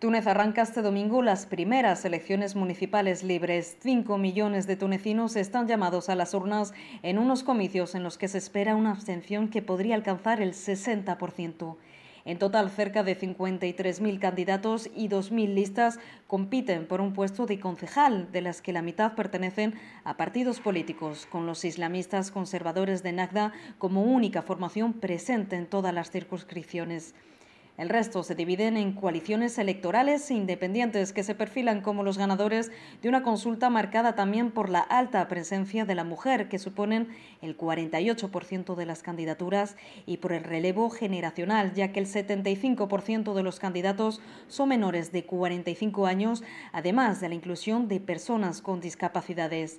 Túnez arranca este domingo las primeras elecciones municipales libres. 5 millones de tunecinos están llamados a las urnas en unos comicios en los que se espera una abstención que podría alcanzar el 60%. En total, cerca de 53.000 candidatos y 2.000 listas compiten por un puesto de concejal, de las que la mitad pertenecen a partidos políticos, con los islamistas conservadores de Nagda como única formación presente en todas las circunscripciones. El resto se dividen en coaliciones electorales e independientes que se perfilan como los ganadores de una consulta marcada también por la alta presencia de la mujer, que suponen el 48% de las candidaturas, y por el relevo generacional, ya que el 75% de los candidatos son menores de 45 años, además de la inclusión de personas con discapacidades.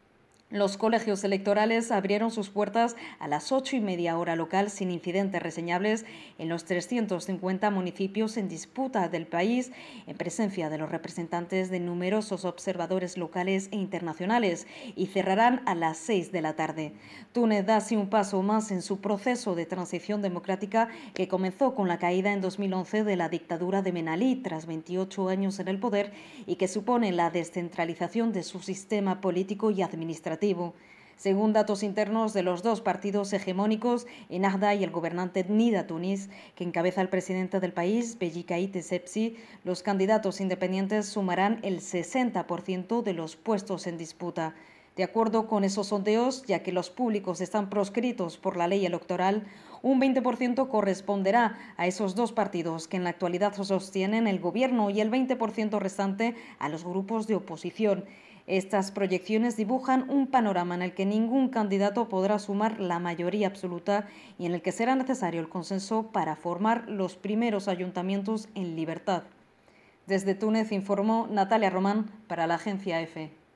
Los colegios electorales abrieron sus puertas a las 8:30 hora local sin incidentes reseñables en los 350 municipios en disputa del país, en presencia de los representantes de numerosos observadores locales e internacionales, y cerrarán a las 6 de la tarde. Túnez da así un paso más en su proceso de transición democrática que comenzó con la caída en 2011 de la dictadura de Ben Ali tras 28 años en el poder y que supone la descentralización de su sistema político y administrativo. Según datos internos de los dos partidos hegemónicos, Ennahda y el gobernante Nida Tounes, que encabeza el presidente del país, Beji Caid Essebsi, los candidatos independientes sumarán el 60% de los puestos en disputa. De acuerdo con esos sondeos, ya que los públicos están proscritos por la ley electoral, un 20% corresponderá a esos dos partidos que en la actualidad sostienen el gobierno y el 20% restante a los grupos de oposición. Estas proyecciones dibujan un panorama en el que ningún candidato podrá sumar la mayoría absoluta y en el que será necesario el consenso para formar los primeros ayuntamientos en libertad. Desde Túnez informó Natalia Román para la agencia EFE.